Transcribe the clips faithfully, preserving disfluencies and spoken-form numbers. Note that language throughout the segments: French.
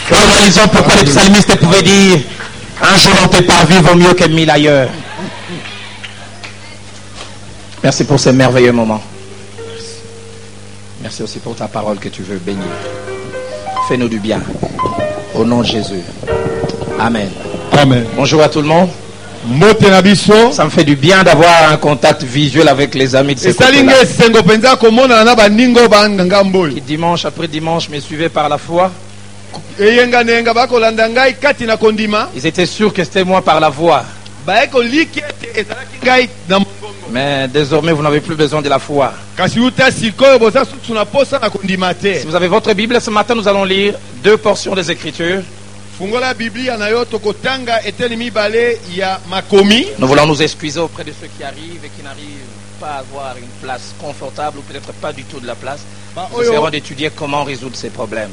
Nous réalisons pourquoi les psalmistes pouvaient dire un jour dans tes parvis vaut mieux que mille ailleurs. Merci pour ces merveilleux moments. Merci aussi pour ta parole que tu veux bénir. Fais-nous du bien. Au nom de Jésus. Amen. Amen. Bonjour à tout le monde. Ça me fait du bien d'avoir un contact visuel avec les amis de ce côté-là. Qui dimanche après dimanche me suivaient par la foi. Ils étaient sûrs que c'était moi par la voix. Mais désormais vous n'avez plus besoin de la foi. Si vous avez votre Bible, ce matin nous allons lire deux portions des Écritures. Nous voulons nous excuser auprès de ceux qui arrivent et qui n'arrivent pas à avoir une place confortable ou peut-être pas du tout de la place. Nous essaierons d'étudier comment résoudre ces problèmes.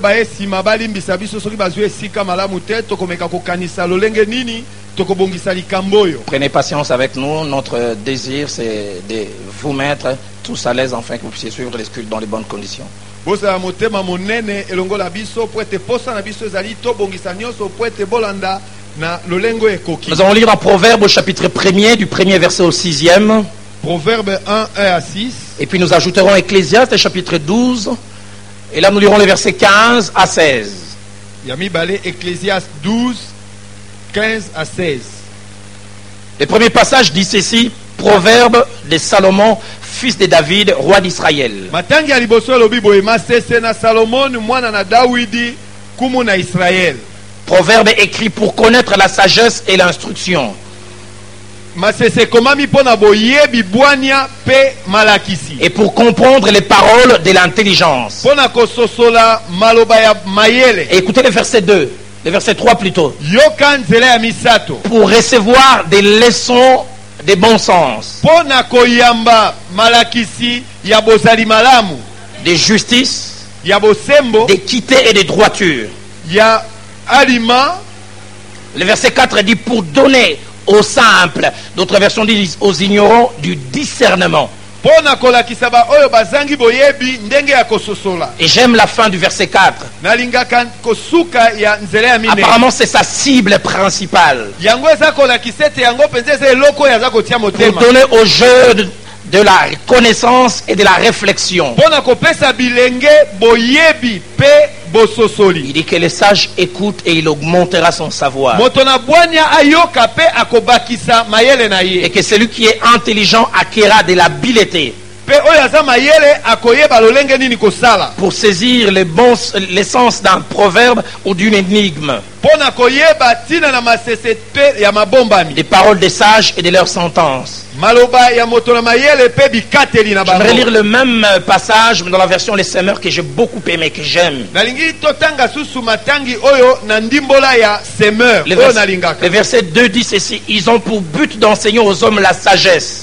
Prenez patience avec nous. Notre désir, c'est de vous mettre tous à l'aise afin que vous puissiez suivre les sculptes dans les bonnes conditions. Nous allons lire dans Proverbe au chapitre premier, du premier verset au sixième. Proverbe un, un à six. Et puis nous ajouterons Ecclésiaste chapitre douze. Et là nous lirons les versets quinze à seize. Yami Balé, Ecclésiaste douze, quinze à seize. Le premier passage dit ceci: Proverbe de Salomon, fils de David, roi d'Israël. Proverbe écrit pour connaître la sagesse et l'instruction. Et pour comprendre les paroles de l'intelligence. Et écoutez le verset deux, le verset trois plutôt. Pour recevoir des leçons de bon sens, de justice, d'équité et de droiture. Le verset quatre dit pour donner aux simples, d'autres versions disent aux ignorants, du discernement. Et j'aime la fin du verset quatre. Apparemment c'est sa cible principale. Pour donner aux jeunes de la connaissance et de la réflexion. Il dit que les sages écoutent et il augmentera son savoir. Et que celui qui est intelligent acquérera de l'habileté pour saisir les bons, l'essence d'un proverbe ou d'une énigme. Des paroles des sages et de leurs sentences. J'aimerais lire le même passage mais dans la version Les Semeurs que j'ai beaucoup aimé, que j'aime. Le verset, le verset deux dit ceci: ils ont pour but d'enseigner aux hommes la sagesse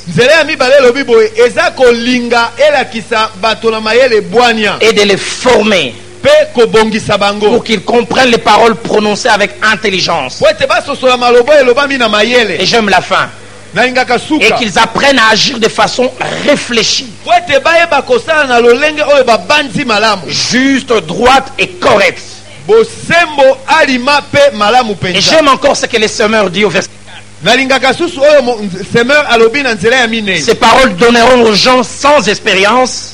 et de les former pour qu'ils comprennent les paroles prononcées avec intelligence. Et j'aime la fin. Et qu'ils apprennent à agir de façon réfléchie, juste, droite et correcte. Et j'aime encore ce que les semeurs disent au verset. Ces paroles donneront aux gens sans expérience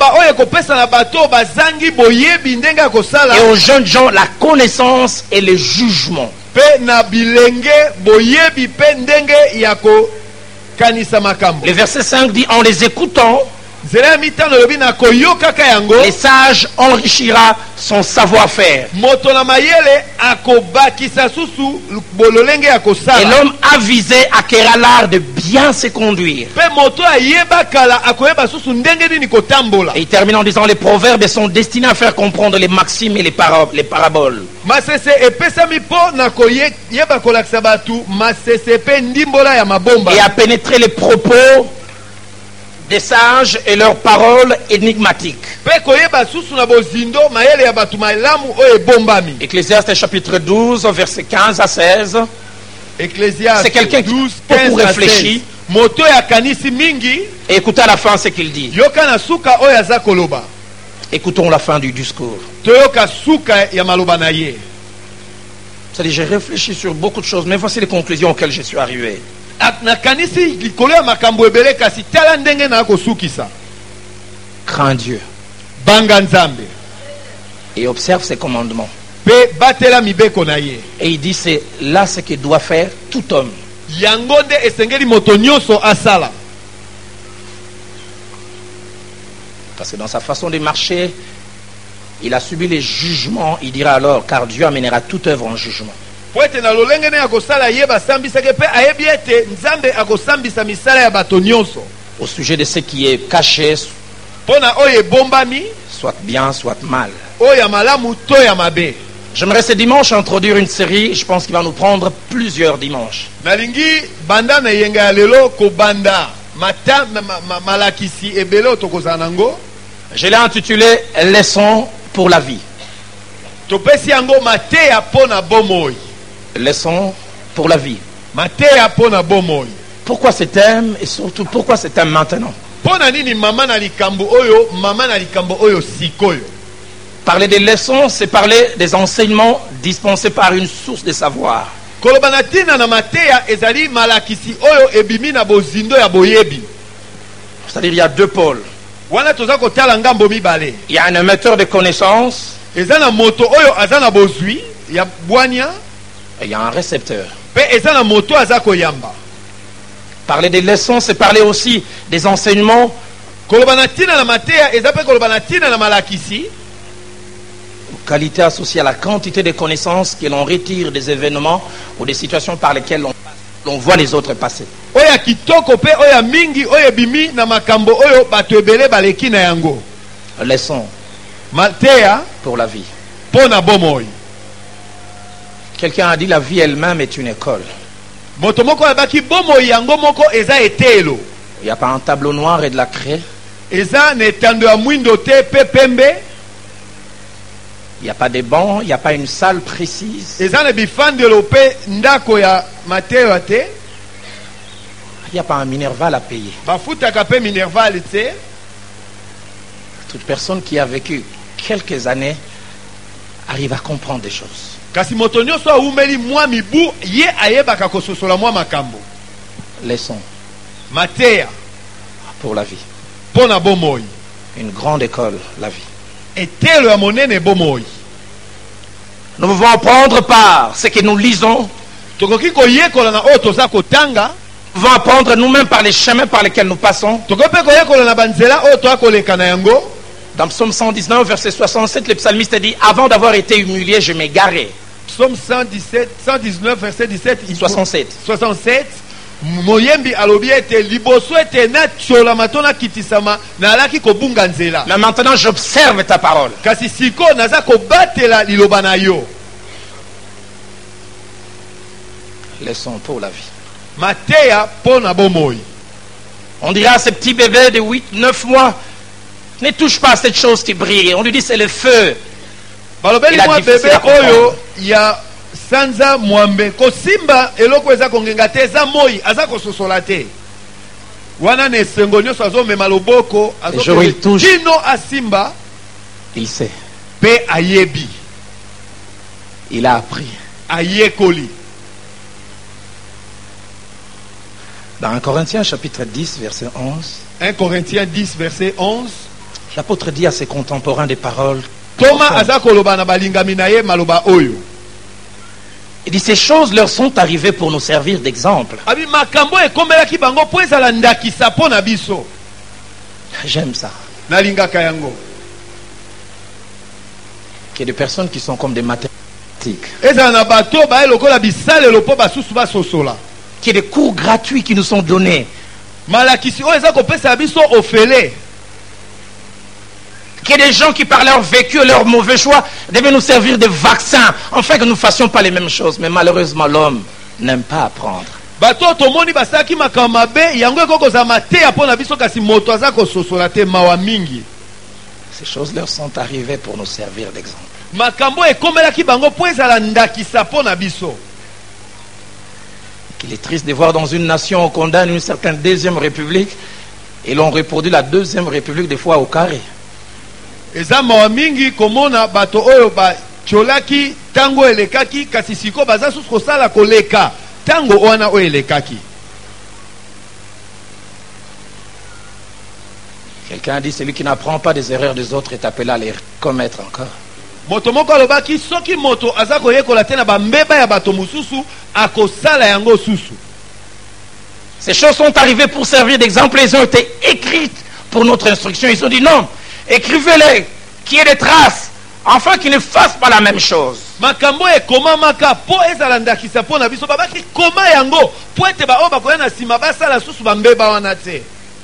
et aux jeunes gens la connaissance et le jugement. Le verset cinq dit en les écoutant, les sages enrichira son savoir-faire. Et l'homme avisé acquérera l'art de bien se conduire. Et il termine en disant les proverbes sont destinés à faire comprendre les maximes et les, para les paraboles. Et à pénétrer les propos des sages et leurs paroles énigmatiques. Ecclésiaste chapitre douze, verset quinze à seize. C'est quelqu'un qui beaucoup réfléchit. Et écoutez à la fin ce qu'il dit. Écoutons la fin du discours. Toyoka suka ya maloba na ye. C'est-à-dire, j'ai réfléchi sur beaucoup de choses, mais voici les conclusions auxquelles je suis arrivé. Nakanisi likolo ya makambo ebele kasi tala ndenge na kosukisa. Crains Dieu Banga Nzambe. et observe ses commandements. Pe batela mibeko na ye. Et il dit, c'est là ce que doit faire tout homme. Yango nde esengeli moto nyonso asala. Parce que dans sa façon de marcher, il a subi les jugements. Il dira alors, car Dieu amènera toute œuvre en jugement. Poete na lolenge ne akosala ye basambisake pe ayebi ete Nzambe akosambisa misala ya bato nyonso. Au sujet de ce qui est caché, Pona oye bombami, soit bien, soit mal. oya malamu to ya mabe. J'aimerais ce dimanche introduire une série, je pense qu'il va nous prendre plusieurs dimanches. Nalingi banda na yenga ya lelo ko banda mata ma, ma, malakisi ebele otokozanango. Je l'ai intitulé Leçons pour la vie. Topesi yango mateya pona bomoi. Leçons pour la vie. Mateya pona bomoi. Pourquoi ce thème et surtout pourquoi ce thème maintenant? Pona nini mama na likambo oyo, mama na likambo oyo sikoyo. Parler des leçons, c'est parler des enseignements dispensés par une source de savoir. Kolobana tina na mateya ezali malakisi oyo ebimi na bozindo ya boyebi. C'est-à-dire il y a deux pôles. Wana toza kotala ngambo mibale. Il y a un émetteur de connaissances Eza na moto oyo aza na bozwi ya bwanya et il y a un récepteur. pe eza na moto aza koyamba. Parler des leçons, c'est parler aussi des enseignements Kolobana tina na mateya eza pe kolobana tina na malakisi. qualité associée à la quantité de connaissances que l'on retire des événements ou des situations par lesquelles on, on voit les autres passer. Oya kitoko pe oya mingi oya bimi na makambo oyo bato ebele baleki na yango. Leçons Mateya pour la vie. pona bomoi. Quelqu'un a dit la vie elle-même est une école. Moto moko abaki bomoi yango moko eza etelo. Il n'y a pas un tableau noir et de la craie. Eza na etando ya mwindo te pe pembe. Il n'y a pas de bancs, il n'y a pas une salle précise. Eza na bifandelo pe ndako ya mateya te. Il n'y a pas un minerval à payer. Bafutaka pe minerval te. Toute personne qui a vécu quelques années arrive à comprendre des choses. Kasi moto nyonso aumeli mwa mibu ye ayebaka kososola mwa makambo. Leçons Mateya pour la vie. pona bomoi. Une grande école, la vie. Etelo ya monene bomoi. Nous pouvons apprendre par ce que nous lisons. Tokoki koyekola na oyo toza kotanga. Nous pouvons apprendre nous-mêmes par les chemins par lesquels nous passons. Tokoki pe koyekola na banzela oyo toza koleka na yango. Dans Psaume cent dix-neuf, verset soixante-sept, le psalmiste dit, avant d'avoir été humilié, je m'égarais. Psaume cent dix-sept, cent dix-neuf, verset dix-sept, soixante-sept. soixante-sept. Moyembi alobi ete liboso ete na tchola matona kitisama na alaki kobunga nzela. Mais maintenant, j'observe ta parole. Kasi siko naza kobatela liloba na yo. Leçons pour la vie. Mateya pona bomoi. On dira à ce petit bébé de huit neuf mois, ne touche pas à cette chose qui brille. On lui dit c'est le feu. Balobeli Il a mwa difficile bebe à comprendre. oyo ya sanza mwambe kosimba eloko eza kongenga te eza moi aza kososola te. Wana ne sengo nyonso azomema loboko Le jour où il touche. tino asimba Il sait. pe ayebi Il a appris. ayekoli. Dans un Corinthiens chapitre dix, verset onze, un Corinthiens dix, verset onze. l'apôtre dit à ses contemporains des paroles. Thomas aza koloba na balingami na ye maloba oyo. Il dit ces choses leur sont arrivées pour nous servir d'exemple. Abi makambo ekomelaki bango po ezala ndakisa po na biso. J'aime ça. Nalingaka yango. Qu'il y ait des personnes qui sont comme des mathématiques. Ezala na bato ba elokola bisalelo po basusu basosola. Qu'il y ait des cours gratuits qui nous sont donnés. Malakisi oyo eza kopesa biso ofele. Qu'il y ait des gens qui par leur vécu et leur mauvais choix devaient nous servir de vaccins, afin que nous ne fassions pas les mêmes choses. Mais malheureusement, l'homme n'aime pas apprendre. Bato tomoni basaki makambo mabe yango ekokoza mateya po na biso kasi moto aza kososola te mawa mingi. Ces choses leur sont arrivées pour nous servir d'exemple. Makambo ekomelaki bango po ezala ndakisa po na biso. Qu'il est triste de voir dans une nation on condamne une certaine deuxième république et l'on reproduit la deuxième république des fois au carré. eza mawa mingi komona bato oyo ba cholaki tango elekaki kasi siko baza susu kosala koleka tango wana oyo elekaki. Quelqu'un a dit celui qui n'apprend pas des erreurs des autres est appelé à les commettre encore. Moto moko alobaki soki moto aza koyekola te na bambeba ya bato mususu akosala yango susu. Ces choses sont arrivées pour servir d'exemple. Elles ont été écrites pour notre instruction. Ils ont dit non, écrivez-les, qu'il y ait des traces, afin qu'ils ne fassent pas la même chose. Makambo e koma maka po ezala ndakisa po na biso babaki koma yango po ete ba oba koya na sima basala susu bambeba wana te.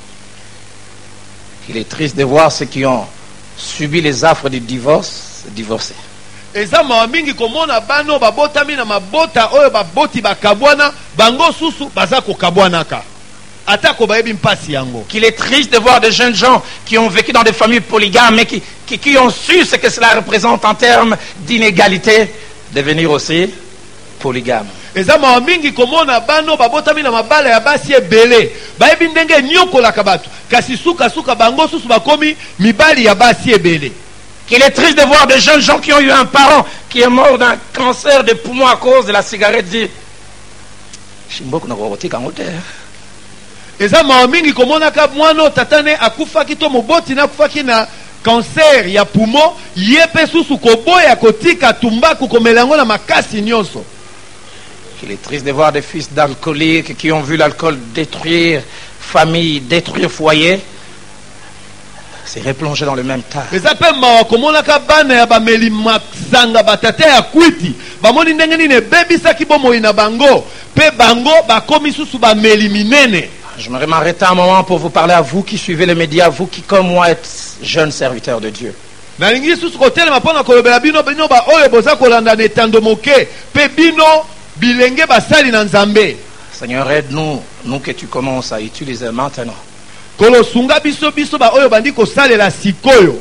Il est triste de voir ceux qui ont subi les affres du divorce divorcer. Eza mawa mingi komona bano babotami na mabota oyo baboti bakabwana bango susu baza kokabwanaka atako bayebi mpasi yango. Qu'il est triste de voir des jeunes gens qui ont vécu dans des familles polygames mais qui, qui, qui ont su ce que cela représente en termes d'inégalité devenir aussi polygames. Eza mawa mingi komona bano babotami na mabala ya basi ebele bayebi ndenge nyokolaka bato kasi suka suka bango susu bakomi mibali ya basi ebele. Qu'il est triste de voir des jeunes gens qui ont eu un parent qui est mort d'un cancer de poumon à cause de la cigarette dit Shimboku na robotika ngote. Eza mawa mingi komona ka mwana tatane akufaki to moboti na kufaki na cancer ya poumon yepe susu koboya kotika tumbaku komelango na makasi nyonso. Il est triste de voir des fils d'alcooliques qui ont vu l'alcool détruire famille, détruire foyer. C'est replongé dans le même tas. Eza pe mawa komona ka bana ya bameli masanga batate ya kwiti bamoni ndenge nini bebisaki bomoi na bango pe bango bakomi susu bameli minene. Je me m'arrêter un moment pour vous parler à vous qui suivez les médias, vous qui comme moi êtes jeunes serviteurs de Dieu. Nalingi susu kotelema pona kolobela bino bino ba oyo boza kolanda netando moke pe bino bilenge basali na Nzambe. Seigneur, aide-nous, nous que tu commences à utiliser maintenant. Kolo sunga biso biso ba oyo bandi kosalela sikoyo.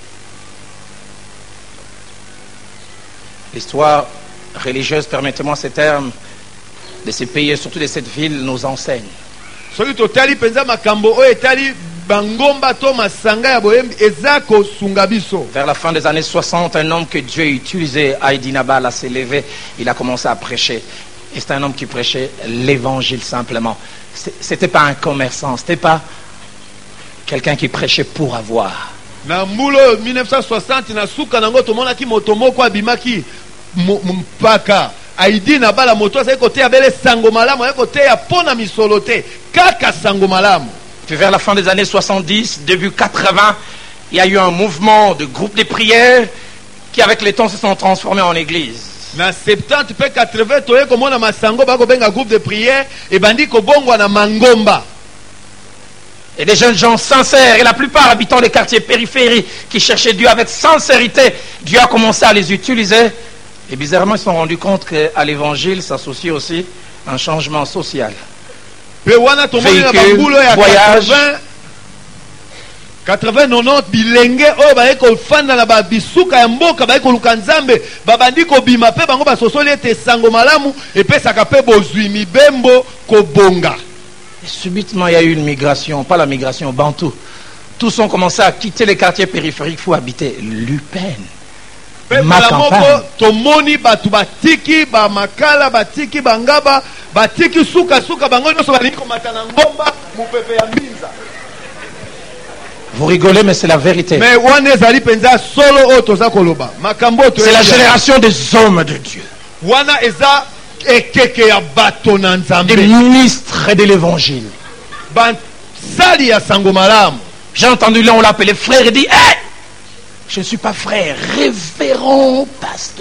L'histoire religieuse, permettez-moi ces termes, de ces pays et surtout de cette ville nous enseigne. Soki totali penza makambo oyo etali bangomba to masanga ya boyembi ezako sunga biso. Vers la fin des années soixante, un homme que Dieu a utilisé, Heidi Nabal, s'est levé, il a commencé à prêcher. Et c'est un homme qui prêchait l'évangile simplement. C'était pas un commerçant, c'était pas quelqu'un qui prêchait pour avoir. Na mbulo mille neuf cent soixante na suka nango tomona ki moto moko abimaki mpaka Heidi Nabal moto sa côté ya bele sango malamu ya côté ya pona misolote kaka sango malamu. Puis vers la fin des années soixante-dix, début quatre-vingts, il y a eu un mouvement de groupes de prière qui avec le temps se sont transformés en église. Na septante pe quatre-vingts toye komona masango bako benga groupe de prière et bandi ko bongwa na mangomba. Et des jeunes gens sincères, et la plupart habitant des quartiers périphériques qui cherchaient Dieu avec sincérité, Dieu a commencé à les utiliser. Et bizarrement, ils se sont rendus compte qu'à l'évangile s'associe aussi un changement social. Véhicule, voyage. quatre-vingts quatre-vingt bilenge oyo baye kofanda na babisuka ya mboka baye koluka Nzambe babandi kobima pe bango basosoli ete sango malamu epesaka pe bozwi mibembo kobonga. Et subitement il y a eu une migration, pas la migration bantou. Tous ont commencé à quitter les quartiers périphériques pour habiter Lupen. Ma campagne. Tomoni batu batiki ba makala batiki bangaba batiki suka suka bango nyonso bali komata na ngomba mupepe ya mbinza. Vous rigolez, mais c'est la vérité. C'est la génération des hommes de Dieu. Des ministres de l'évangile. J'ai entendu là, on l'appelait frère et dit hey, je ne suis pas frère, révérend pasteur.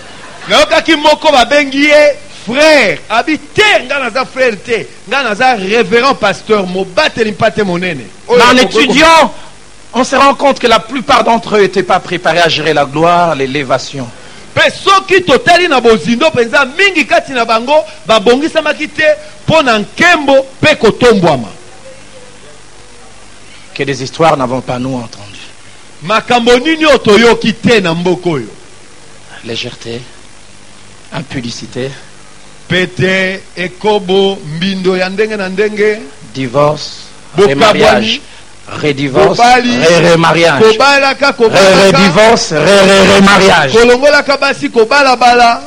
Frère, habité, ngana frère té, ngana révérend pasteur, mo bateli pate monene. En étudiant, on se rend compte que la plupart d'entre eux n'étaient pas préparés à gérer la gloire, l'élévation. Pesoki totali na bozindo penza mingi kati na bango ba bongisa makite pona nkembo pe kotombwama. Que des histoires n'avons pas nous entendu. Makambo nini otoyo kite na mboko yo. Légèreté, impudicité. Pete ekobo mbindo ya ndenge na ndenge, divorce, remariage, Redivorce, Kobali, re-remariage. kobalaka, kobalaka, Re-redivorce, re-re-remariage. kolongolaka basi, kobalabala.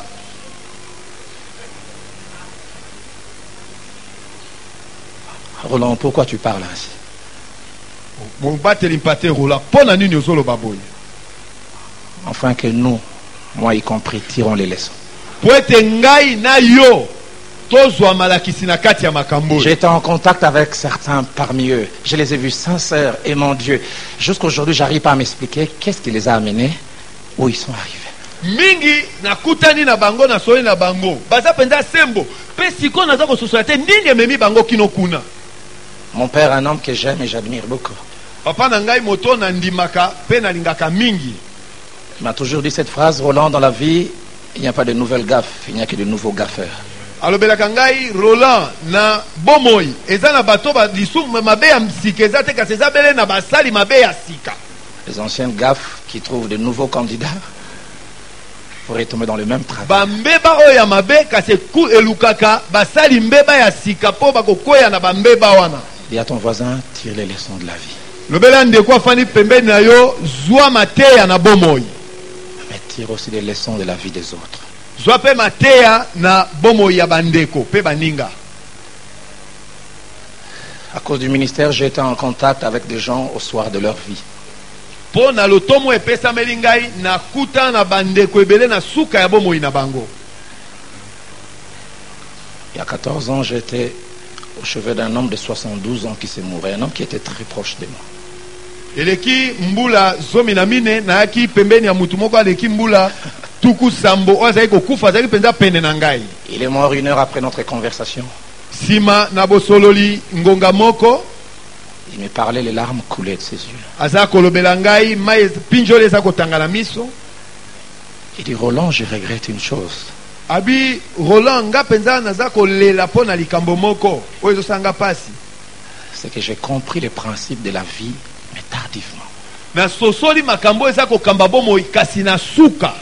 Roland, pourquoi tu parles ainsi? Mon bateli mpate Roland, pona nini ozolo baboy. Enfin que nous, moi y compris, tirons les leçons. Po ete ngai na yo tozwa malakisi na kati ya makambo. J'étais en contact avec certains parmi eux. Je les ai vus sincères et mon Dieu. Jusqu'aujourd'hui, j'arrive pas à m'expliquer qu'est-ce qui les a amenés où ils sont arrivés. Mingi nakutani na bango na soyi na bango. Baza penza sembo. Pe siko naza ko société nini ememi bango kino kuna. Mon père, un homme que j'aime et j'admire beaucoup, Papa na ngai moto na ndimaka pe na lingaka mingi. il m'a toujours dit cette phrase: Roland, dans la vie, il n'y a pas de nouvelles gaffes, il n'y a que de nouveaux gaffeurs. Alobelaka ngai Roland na bomoi eza na bato ba lisumu mabe ya msika eza te kasi eza bele na basali mabe ya sika. Les anciennes gaffes qui trouvent de nouveaux candidats pourraient tomber dans le même travail. Bambeba oyo ya mabe kasi ku elukaka basali mbeba ya sika po bakokwea na bambeba wana. Dis à ton voisin, tire les leçons de la vie. Lobela ndeko afani pembeni na yo zwa mateya na bomoi. Mais tire aussi les leçons de la vie des autres. Zwa pe mateya na bomoi ya bandeko pe baninga. À cause du ministère, j'ai été en contact avec des gens au soir de leur vie. Po na lotomo epesameli ngai na kuta na bandeko ebele na suka ya bomoi na bango. Il y a quatorze ans, j'étais au chevet d'un homme de soixante-douze ans qui s'est mouru, un homme qui était très proche de moi. Eleki mbula zomi na mine na yaki pembeni ya mutu moko aleki mbula tuku sambo oyo azali kokufa azali penza pene na ngai. Il est mort une heure après notre conversation. Sima na bosololi ngonga moko Il me parlait, les larmes coulaient de ses yeux. aza kolobela ngai mai pinjoli eza kotanga na miso. Il dit: Roland, je regrette une chose. Abi Roland nga penza naza kolela po na likambo moko oyo ezosanga pasi. C'est que j'ai compris les principes de la vie, mais tardivement. Na sosoli makambo eza kokamba bomoi kasi na suka.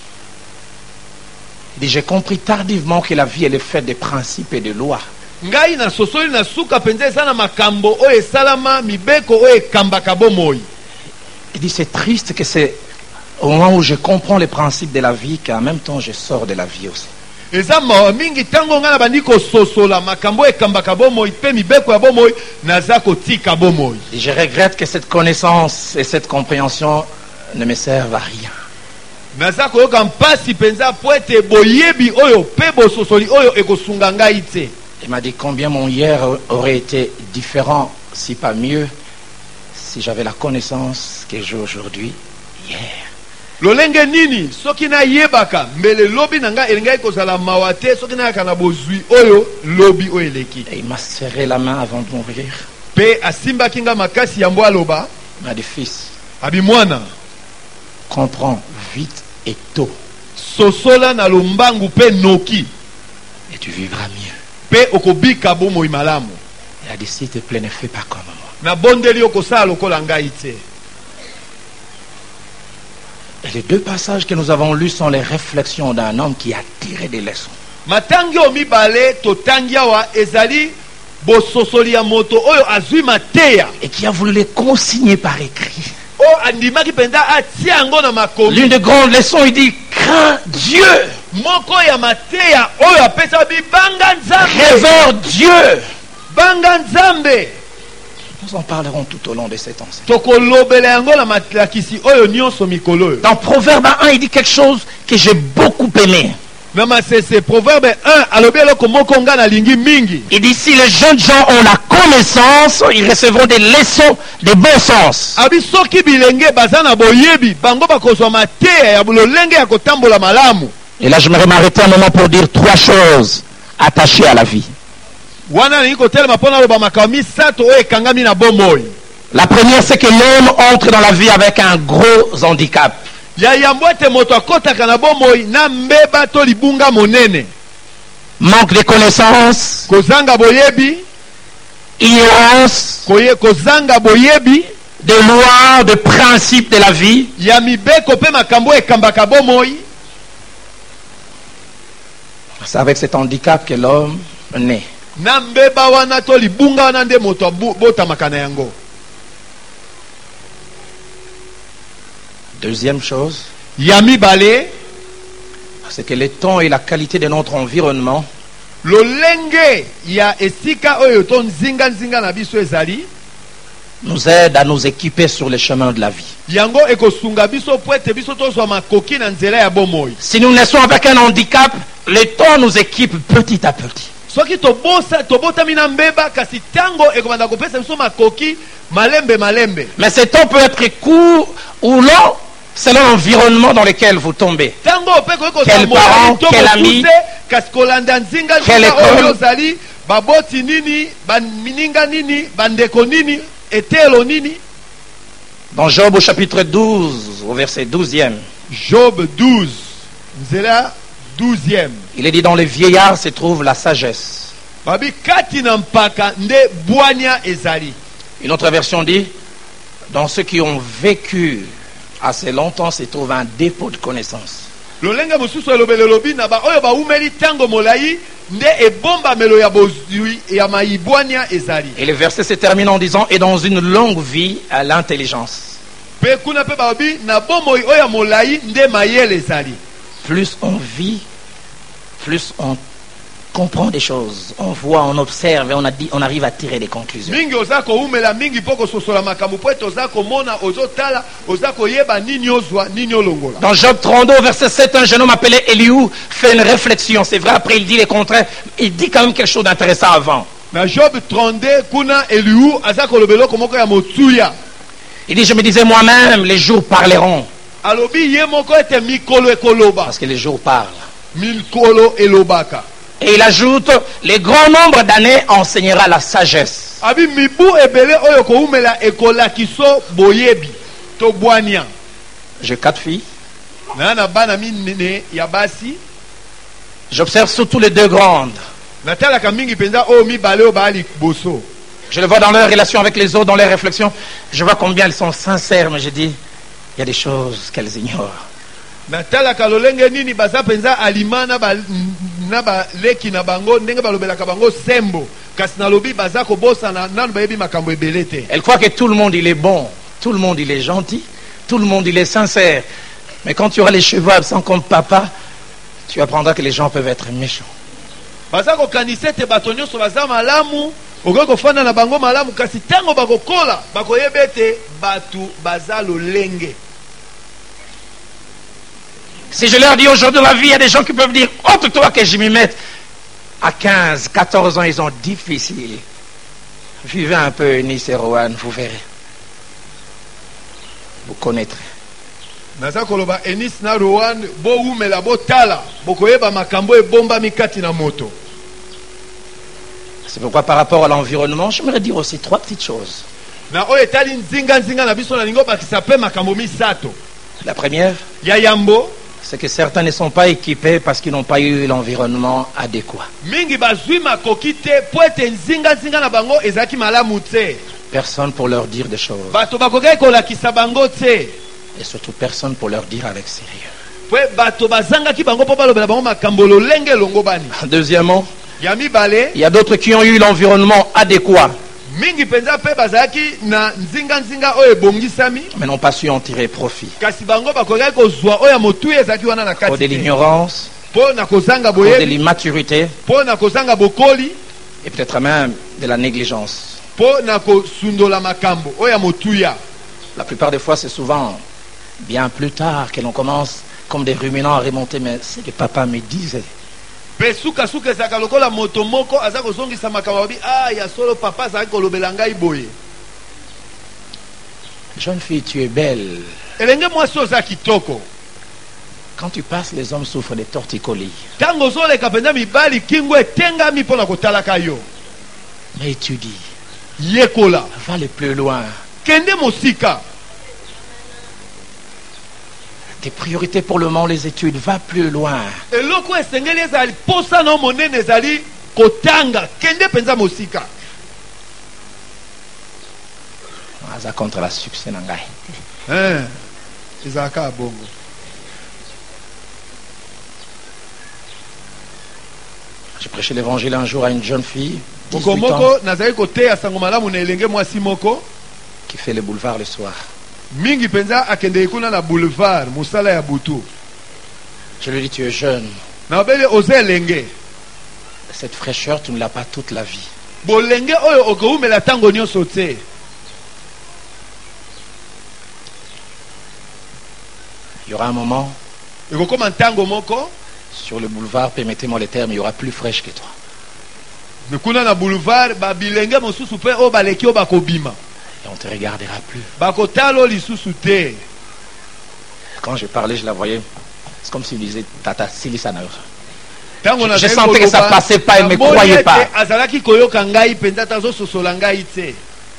Il dit: j'ai compris tardivement que la vie, elle est faite de principes et de lois. Ngai na sosoli na suka penza eza na makambo oyo esalama mibeko oyo ekambaka bomoi. Il dit: c'est triste que c'est au moment où je comprends les principes de la vie qu'en même temps je sors de la vie aussi. Eza mawa mingi tango nga na bandi kososola makambo ekambaka bomoi pe mibeko ya bomoi naza kotika bomoi. Et je regrette que cette connaissance et cette compréhension ne me servent à rien. Naza koyoka mpasi penza po ete boyebi oyo pe bososoli oyo ekosunga ngai te. Il m'a dit combien mon hier aurait été différent, si pas mieux, si j'avais la connaissance que j'ai aujourd'hui, hier. Lolenge nini soki na yebaka mbele lobi nanga elingai kozala mawa te soki na yaka na bozwi oyo lobi oyo eleki. Et il m'a serré la main avant de mourir. Pe asimbaki nga makasi ya mbwa aloba. Il m'a dit: fils, Abi mwana comprends vite et tôt sosola na lombangu pe noki et tu vivras mieux. pe okobika bomoi malamu. Il a dit: s'il te plaît, ne fais pas comme moi. Na bondeli okosala lokola ngai te. Et les deux passages que nous avons lus sont les réflexions d'un homme qui a tiré des leçons. Matangi o mibale totangi awa ezali bososoli ya moto oyo azwi mateya Et qui a voulu les consigner par écrit. o andimaki penza atia yango na makomi. L'une des grandes leçons, il dit: crains Dieu, Moko ya mateya oyo apesa bi banga nzambe. révère Dieu. Banga nzambe. Nous en parlerons tout au long de cette enseignement. Tokolobela yango na matlakisi oyo nyonso mikolo oyo. Dans Proverbe un, il dit quelque chose que j'ai beaucoup aimé. Na masese Proverbe un alobi eloko moko nga na lingi mingi. Il dit: si les jeunes gens ont la connaissance, ils recevront des leçons de bon sens. Abi soki bilenge baza na boyebi bango bakozwa mateya ya lolenge ya kotambola malamu. Et là, je me m'arrêter un moment pour dire trois choses attachées à la vie. Wana ni kotelema pona loba makambo misato oyo ekangami na bomoi. La première, c'est que l'homme entre dans la vie avec un gros handicap. Ya yambo ete moto akotaka na bomoi na mbeba to libunga monene. Manque de connaissances, Kozanga boyebi, ignorance koye kozanga boyebi des lois, de principes de la vie. ya mibeko pe makambo ekambaka bomoi. C'est avec cet handicap que l'homme naît. Na mbeba wana to libunga wana nde moto botamaka na yango. Deuxième chose, ya mibale c'est que le temps et la qualité de notre environnement lolenge ya esika oyo to nzinga nzinga na biso ezali nous aident à nous équiper sur le chemin de la vie. yango ekosunga biso po ete biso tozwa makoki na nzela ya bomoi. Si nous naissons avec un handicap, le temps nous équipe petit à petit. soki tobosa tobotami na mbeba kasi tango ekobanda kopesa biso makoki malembe malembe. Mais ce temps peut être court ou long selon l'environnement dans lequel vous tombez. tango pe ko Quel parent, quel ami, kasi kolanda nzinga quelle nzinga oyo école, ozali baboti nini bamininga nini bandeko nini etelo nini. dans Job au chapitre douze, au verset douzième, Job douze nzela douzième il est dit dans les vieillards se trouve la sagesse. babi kati na mpaka nde bwania ezali. Une autre version dit, dans ceux qui ont vécu assez longtemps se trouve un dépôt de connaissances. lolenge mosusu elobeli elobi na ba oyo baumeli tango molai nde ebombamelo ya bozwi ya maibwania ezali. Et le verset se termine en disant, et dans une longue vie à l'intelligence. pe kuna pe babi na bomoi oyo ya molai nde mayele ezali. Plus on vit, plus on comprend des choses. On voit, on observe et on, a dit, on arrive à tirer des conclusions. mingi oza koumela mingi mpo kososola makambo po ete oza komona ozotala oza koyeba nini ozwa nini olongola. Dans Job trente-deux, verset sept, un jeune homme appelé Eliou fait une réflexion. C'est vrai, après il dit les contraires. Il dit quand même quelque chose d'intéressant avant. na Job trente-deux kuna Eliu aza kolobelo komoko ya motsuya. Il dit, je me disais moi-même, les jours parleront. alobi ye moko ete mikolo ekoloba. Parce que les jours parlent. mikolo elobaka. Et il ajoute, le grand nombre d'années enseignera la sagesse. abi mibu ebele oyo koumela ekolakiso boyebi to bwania. J'ai quatre filles. na na bana minene ya basi J'observe surtout les deux grandes. natalaka mingi penza oyo mibale oyo baali boso. Je le vois dans leur relation avec les autres, dans leurs réflexions. Je vois combien elles sont sincères, mais je dis, il y a des choses qu'elles ignorent. natalaka lolenge nini baza penza alima na ba na baleki na bango ndenge balobelaka bango sembo kasi nalobi baza kobosana nanu bayebi makambo ebele te. Elles croient que tout le monde il est bon, tout le monde il est gentil, tout le monde il est sincère. Mais quand tu auras les cheveux absents comme papa, tu apprendras que les gens peuvent être méchants. baza kokanisa ete bato nyonso baza malamu okoki kofanda na bango malamu kasi ntango bakokola bakoyeba ete bato baza lolenge. Si je leur dis aujourd'hui dans la vie, il y a des gens qui peuvent dire, oh, toi que je m'y mette. À quinze, quatorze ans, ils ont difficile. Vivez un peu Nice et Roanne, vous verrez. Vous connaîtrez. naza koloba Enis na Rowan boumela botala bokoyeba makambo ebombami kati na moto. C'est pourquoi par rapport à l'environnement, j'aimerais dire aussi trois petites choses. na oyo etali nzinga nzinga na biso na lingo bakisa pe makambo misato. La première, ya yambo c'est que certains ne sont pas équipés parce qu'ils n'ont pas eu l'environnement adéquat. mingi bazwi makoki te po ete nzinga nzinga na bango ezalaki malamu te. Personne pour leur dire des choses. bato bakokaki kolakisa bango te. Et surtout personne pour leur dire avec sérieux. po bato bazangaki bango po balobela bango makambo lolenge elongo bani. Deuxièmement, ya mibale il y a d'autres qui ont eu l'environnement adéquat, mingi penza pe bazalaki na nzinga nzinga oyo ebongisami mais n'ont pas su en tirer profit. kasi bango bakokaki kozwa oyo ya motuya ezalaki wana na Pour de kati te. l'ignorance, po na kozanga pour de boyebi l'immaturité po na kozanga bokoli et peut-être même de la négligence. po na kosundola makambo oyo ya motuya. La plupart des fois, c'est souvent bien plus tard que l'on commence comme des ruminants à remonter, mais c'est que papa me disait. pe sukasuka ezalaka lokola moto moko aza kozongisa makambo babi ah ya solo papa azalaki kolobela ngai boye. Jeune fille, tu es belle. elenge mwasi oza kitoko. Quand tu passes, les hommes souffrent des torticolis. ntango ozoleka mpenza mibali kingo etengami mpo na kotalaka yo. Mais étudie, yekola va le plus loin. kende mosika. Tes priorités pour le moment, les études, va plus loin. eloko esengeli ezali posa na monene ezali kotanga kende mpenza mosika. Aza contre la succès nangai. hein ezalaka bongo. J'ai prêché l'évangile un jour à une jeune fille, moko dix-huit ans, moko nazali koteya sango malamu na elenge mwasi moko qui fait le boulevard le soir. mingi penza akende kuna na boulevard musala ya butu. Je lui dis, tu es jeune. Na bele oze lenge. Cette fraîcheur, tu ne l'as pas toute la vie. Bolenge oyo okoumela tango nyonso te. Il y aura un moment, Ekokoma tango moko, sur le boulevard, permettez-moi les termes, il y aura plus fraîche que toi. kuna na boulevard ba bilenge mosusu pe o baleki o bakobima. Et on te regardera plus. Bakotalo lisusu te. Quand je parlais, je la voyais. C'est comme s'il disait, Tata, Silisana. Tango na Je sentais que ça passait pas, elle ne me croyait pas. Azalaki koyoka ngai penza tazo sosola ngai te.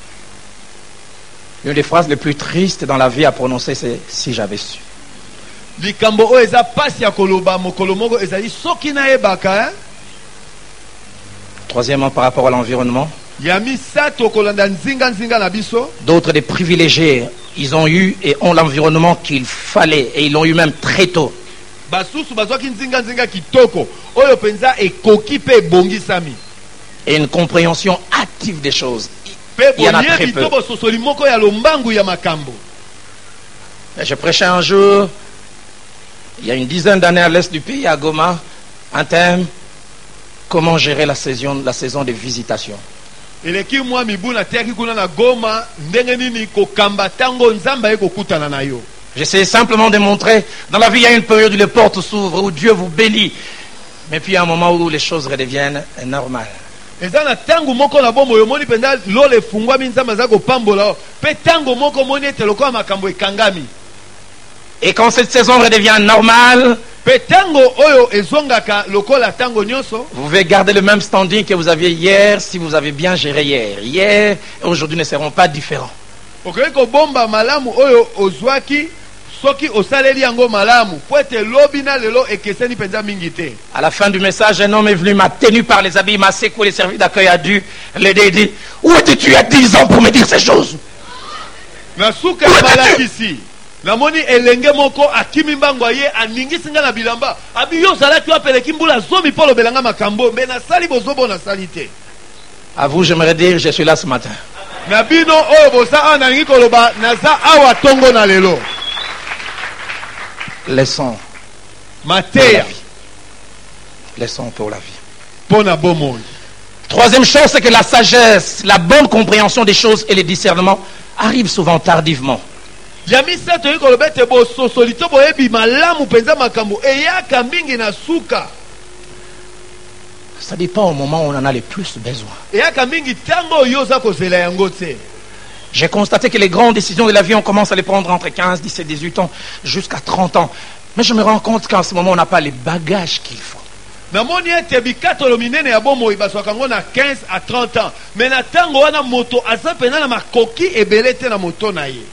L'une des phrases les plus tristes dans la vie à prononcer, c'est « si j'avais su ». Likambo o eza pasi ya koloba mokolo moko ezali soki na ebaka. Troisièmement, par rapport à l'environnement, Ya misato kolanda nzinga nzinga na biso. d'autres des privilégiés, ils ont eu et ont l'environnement qu'il fallait, et ils l'ont eu même très tôt. Basusu bazwaki nzinga nzinga kitoko oyo penza ekoki pe bongisami. Et une compréhension active des choses. Pe Il y en a bonye très peu. bitobo sosoli moko ya lombangu ya makambo. Et je prêchais un jour, il y a une dizaine d'années à l'est du pays, à Goma, un thème, comment gérer la saison, la saison de visitation. Eleki mwa mibuna teki kuna na Goma ndenge nini kokamba tango nzamba ekokutana na yo. J'essaie simplement de montrer, dans la vie, il y a une période où les portes s'ouvrent, où Dieu vous bénit. Mais puis il y a un moment où les choses redeviennent normales. Eza na tango moko na bombo yo moni penda lole fungwa minzamba za kopambola pe tango moko moni ete lokola makambo ekangami. Et quand cette saison redevient normale, Pe tango oyo ezongaka lokola tango nyonso, vous pouvez garder le même standing que vous aviez hier si vous avez bien géré hier. Hier et aujourd'hui ne seront pas différents. okoki kobomba malamu oyo ozwaki soki osaleli yango malamu po ete lobi na lelo ekeseni penza mingi te. À la fin du message, un homme est venu, m'a tenu par les habits, m'a secoué, les services d'accueil a dû l'aider et dit, où étais-tu il y a dix ans pour me dire ces choses? Na suka ya malakisi namoni elenge moko akimi mbango ye aningisi nga na bilamba abi yo ozalaki wapeleki mbula zomi polo belanga makambo mbe nasali bozobo nasali te. À vous, j'aimerais dire, je suis là ce matin. Na bino oyo bosa awa nalingi koloba naza awa tongo na lelo. Laissons pour la Mateya vie. Laissons pour la vie. pona bomoi. Troisième chose, c'est que la sagesse, la bonne compréhension des choses et le discernement arrivent souvent tardivement. Ya misato yi koloba ete bososoli to boyebi malamu penza makambo eyaka mingi na suka. Ça dépend au moment où on en a le plus besoin. Eyaka mingi tango oyo oza kozela yango te. J'ai constaté que les grandes décisions de la vie, on commence à les prendre entre quinze, dix-sept, dix-huit ans jusqu'à trente ans. Mais je me rends compte qu'en ce moment, on n'a pas les bagages qu'il faut. Namoni ete bikatolo minene ya bomoi baswaka ngo na quinze à trente ans. Mais na tango wana moto aza pena na makoki ebele te na moto na ye.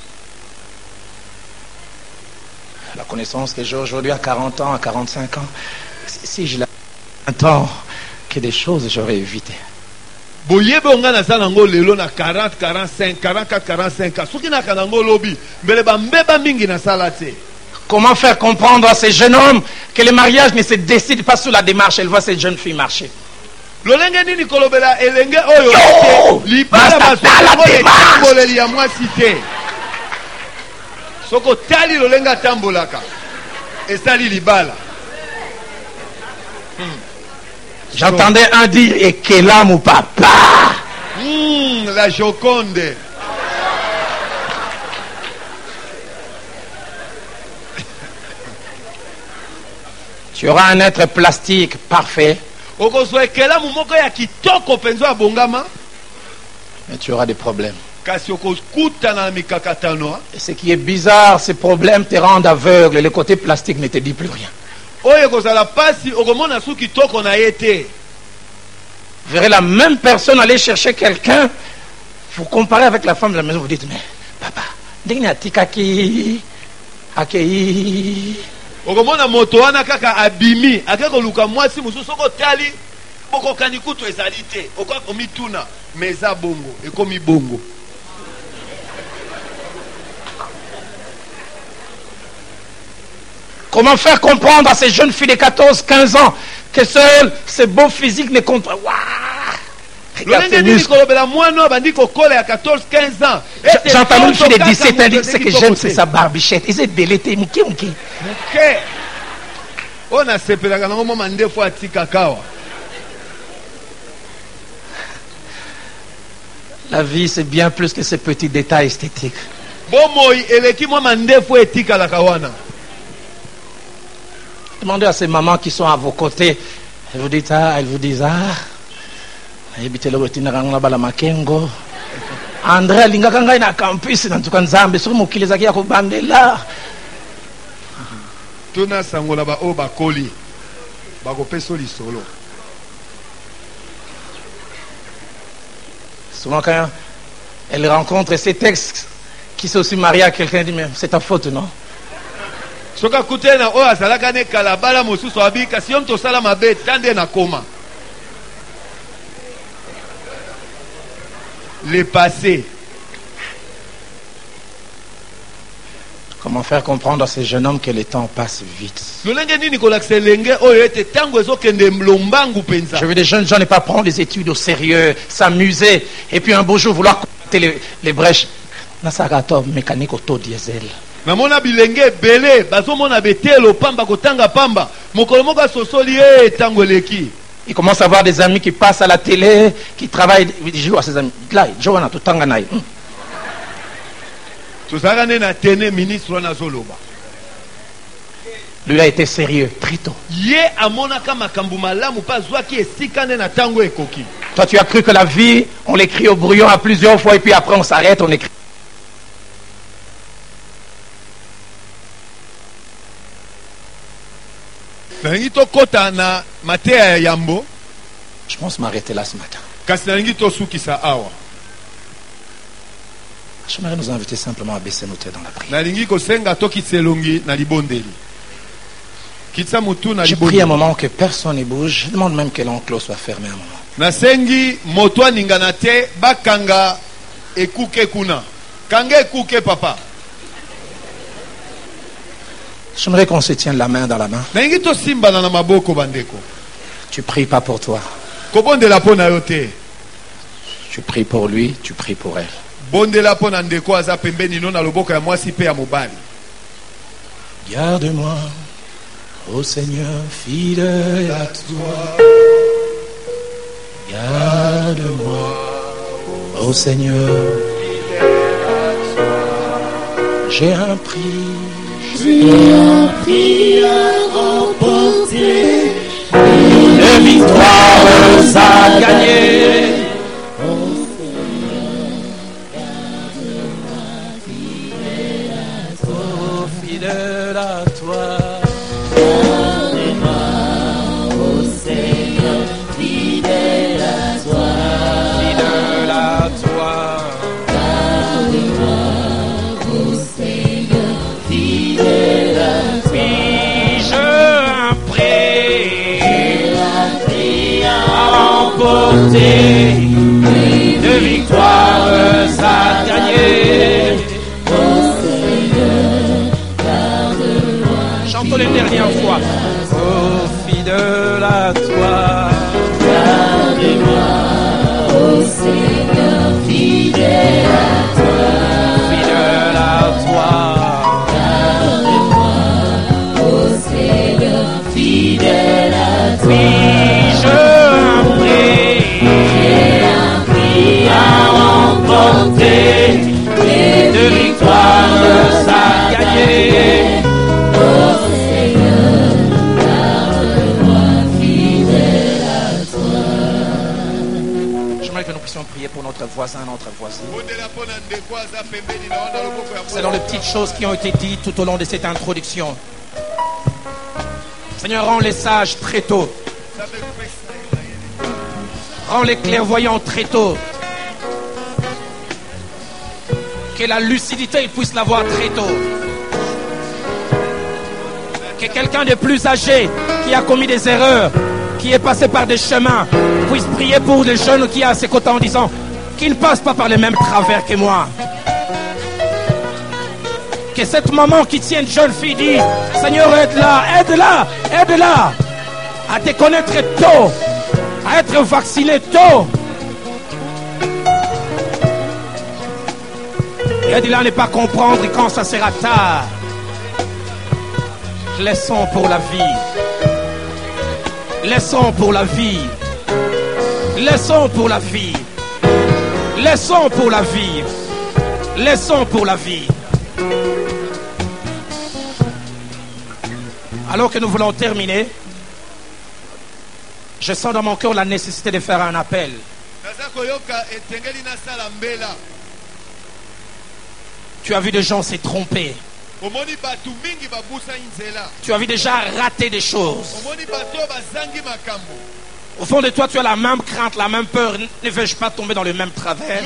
La connaissance que j'ai aujourd'hui à quarante ans, à quarante-cinq ans, si si je l'avais vingt ans, que des choses j'aurais évité. Boyebe onga naza nango lelo na quarante, quarante-cinq, quarante-quatre, quarante-cinq ans. Soki naka nango lobi mbele bambeba mingi na sala te. Comment faire comprendre à ces jeunes hommes que le mariage ne se décide pas sur la démarche, elle voit cette jeune fille marcher. Lolenge nini kolobela elenge oyo Yo! ete libala Basta tala bazwa démarche! boleli ya mwasi te. Soko tali lolenga tambolaka. Esali libala. J'entendais un dire, et quel âme ou papa? Hmm, la Joconde. Tu auras un être plastique parfait, Okozwa ekelamu moko ya kitoko penzo ya bongama. mais tu auras des problèmes. Kasi okokutana na mikakatano. Et ce qui est bizarre, ces problèmes te rendent aveugle. Le côté plastique ne te dit plus rien. Oyo kozala pasi okomona su kitoko na ye te. Vous verrez la même personne aller chercher quelqu'un. Vous comparez avec la femme de la maison, vous dites, mais papa, ndenge atikaki akei. Okomona moto wana kaka abimi akeko luka mwasi mususu soko tali bokokani kutu ezali te. Okwa komituna meza bongo ekomi bongo. Comment faire comprendre à ces jeunes filles de quatorze, quinze ans que seul ce beau physique ne compte pas? Waouh! Regarde ses Lolenge nini muscles. kolobela mwana bandi kokola ya quatorze quinze ans. J'ai entendu une fille de dix-sept ans dire, Ce ce que j'aime, c'est sa barbichette. Ils étaient délétés, mouké, mouké. Ok. On a sepelaka nango moma ndefu atika kawa. La vie, c'est bien plus que ces petits détails esthétiques. Bomoi eleki moma ndefu etika la kawana. Demandez à ces mamans qui sont à vos côtés. Elles vous disent, ah, elles vous disent, ah, habitez le routine rangla bala makengo. André lingaka ngai na campus na tuka nzambe sur mokili zaki ya kobandela. Tuna sangola ba o bakoli. Bako peso li solo. Souvent quand elle rencontre ces textes qui sont aussi mariés à quelqu'un, elle dit, mais c'est ta faute, non? Soka kutena o azalaka ne kalabala mosusu abika si on to sala mabe tande na koma. Le passé. Comment faire comprendre à ces jeunes hommes que le temps passe vite? Lolenge nini kolakse lenge oyo ete tango ezokende mlombangu penza. Je veux des jeunes gens ne pas prendre les études au sérieux, s'amuser, et puis un beau jour vouloir compter les, les brèches. Nasagato mécanique auto diesel. Namona bilenge belé bazomona betelo pamba kotanga pamba mokolo moko sosoli e tango leki. Il commence à avoir des amis qui passent à la télé, qui travaillent, il joue à ses amis. Là, Joana tout tanganaï. Tozaka ne na tene ministre na zoloba. Lui a été sérieux très tôt. Ye amonaka makambu malamu pa zwaki esika ne na tango ekoki. Toi, tu as cru que la vie, on l'écrit au brouillon à plusieurs fois et puis après on s'arrête, on écrit. Nalingi to kota na mateya ya yambo. Je pense m'arrêter là ce matin. Kasi nalingi to sukisa awa. J'aimerais nous inviter simplement à baisser nos têtes dans la prière. Nalingi ko senga to kitselongi na libondeli. Kitsa mutu na Je libondeli. prie un moment que personne ne bouge. Je demande même que l'enclos soit fermé un moment. Nasengi moto ningana te bakanga ekuke kuna. Kanga ekuke papa. J'aimerais qu'on se tienne la main dans la main. Nalingi to simba na maboko bandeko. Tu pries pas pour toi. Kobondela pona yote. Tu pries pour lui, tu pries pour elle. Bondela pona ndeko aza pembeni no na loboko ya mwasi pe ya mobali. Garde-moi, ô Seigneur, fidèle à toi. Garde-moi, ô Seigneur, j'ai un prix. J'ai un prix à remporter, De victoires à gagner. oh Seigneur, garde-moi fidèle à toi, Oh, fidèle à toi. garde-moi, oh Seigneur, fidèle à toi, Fidèle à toi. garde-moi, oh Seigneur, fidèle à toi. Oui, je un prix J'ai un prix à à remporter, de victoires à gagner. oh Seigneur, garde-moi. Chantons les dernières fois. Oh, fidèle à toi. Garde-moi, oh Seigneur, fidèle à toi. Fidèle à toi. Garde-moi, oh Seigneur, fidèle à toi. Oui, je un prix J'ai un prix à remporter, de victoires à gagner. oh Seigneur, garde-moi, fidèle à toi. J'aimerais que nous puissions prier pour notre voisin, notre voisine. Bondela pona ndeko aza pembeni na ona loboko ya mwasi. Selon les petites choses qui ont été dites tout au long de cette introduction. Seigneur, rends-les sages très tôt. Rends-les clairvoyants très tôt. Que la lucidité, ils puissent l'avoir très tôt. Que quelqu'un de plus âgé, qui a commis des erreurs, qui est passé par des chemins, puisse prier pour les jeunes qui sont à ses côtés en disant qu'ils ne passent pas par les mêmes travers que moi. Que cette maman qui tient une jeune fille dit, Seigneur, aide-la, aide-la, aide-la à te connaître tôt, à être vacciné tôt, Aide-le à ne pas comprendre quand ça sera tard. Laissons pour la vie. Laissons pour la vie. Laissons pour la vie. Laissons pour la vie. Laissons pour la vie. Alors que nous voulons terminer, je sens dans mon cœur la nécessité de faire un appel. Tu as vu des gens se tromper. Tu as vu déjà rater des choses. Au fond de toi, tu as la même crainte, la même peur. Ne veux-je pas tomber dans le même travers?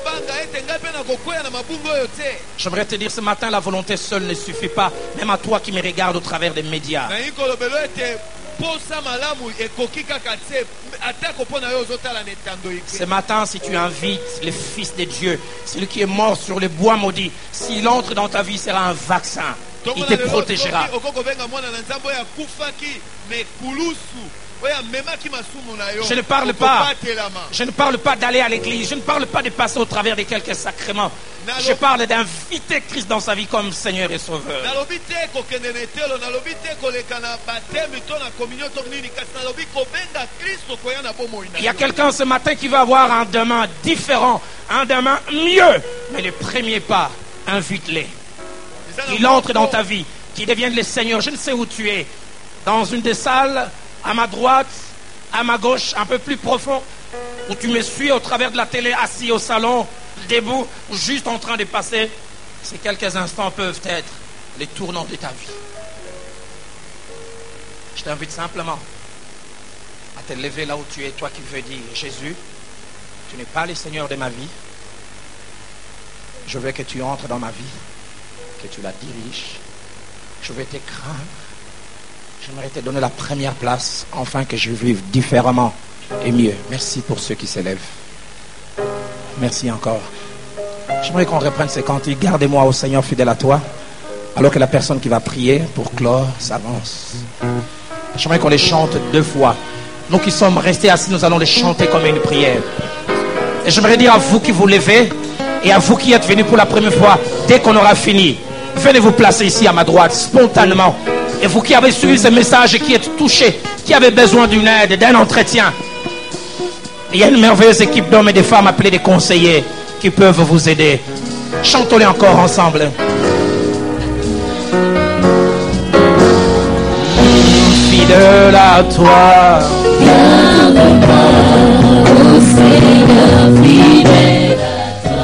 J'aimerais te dire ce matin, la volonté seule ne suffit pas. Même à toi qui me regardes au travers des médias. Ce matin, si tu invites le Fils de Dieu, celui qui est mort sur le bois maudit, s'il entre dans ta vie, il sera un vaccin. Il te protégera. Je ne parle pas, je ne parle pas d'aller à l'église, je ne parle pas de passer au travers de quelques sacrements. Je parle d'inviter Christ dans sa vie comme Seigneur et Sauveur. Il y a quelqu'un ce matin qui va avoir un demain différent, un demain mieux. Mais le premier pas, invite-les. Qu'il entre dans ta vie, qu'il devienne le Seigneur. Je ne sais où tu es, dans une des salles, à ma droite, à ma gauche, un peu plus profond, où tu me suis au travers de la télé, assis au salon, debout, ou juste en train de passer. Ces quelques instants peuvent être les tournants de ta vie. Je t'invite simplement à te lever là où tu es, toi qui veux dire: Jésus, tu n'es pas le Seigneur de ma vie. Je veux que tu entres dans ma vie, que tu la diriges. Je veux te craindre. J'aimerais te donner la première place, afin que je vive différemment et mieux. Merci pour ceux qui s'élèvent. Merci encore. J'aimerais qu'on reprenne ces cantiques. Gardez-moi au Seigneur fidèle à toi, alors que la personne qui va prier pour clore s'avance. J'aimerais qu'on les chante deux fois. Nous qui sommes restés assis, nous allons les chanter comme une prière. Et j'aimerais dire à vous qui vous levez, et à vous qui êtes venus pour la première fois, dès qu'on aura fini, venez vous placer ici à ma droite, spontanément. Et vous qui avez suivi ce message et qui êtes touchés, qui avez besoin d'une aide, d'un entretien, il y a une merveilleuse équipe d'hommes et de femmes appelés des conseillers qui peuvent vous aider. Chantons-les encore ensemble. Fidèle à toi, Garde-moi, ô Seigneur, fidèle à toi.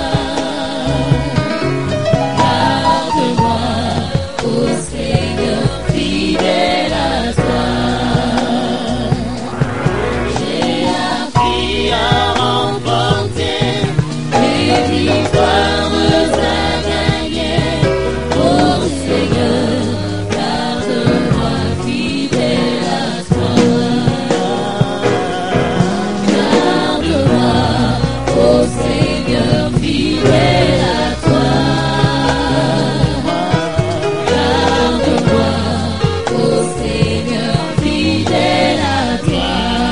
Garde-moi, ô Seigneur, fidèle à toi. J'ai appris à remporter les victoires à gagner. Ô Seigneur, garde-moi fidèle à toi. Garde-moi, ô Seigneur, fidèle à toi. Garde-moi, ô Seigneur, fidèle à toi.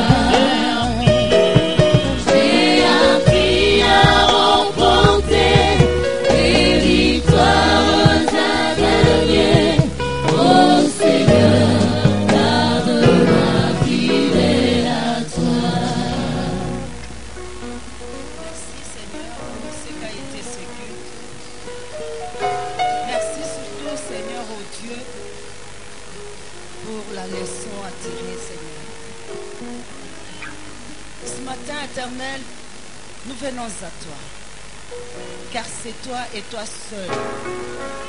J'ai appris à remporter les victoires à gagner. Ô Seigneur, garde-moi fidèle à toi. Merci Seigneur pour ce qu'a été ce culte. Merci surtout Seigneur au Dieu pour la leçon à tirer Seigneur. Ce matin éternel, nous venons à toi. Car c'est toi et toi seul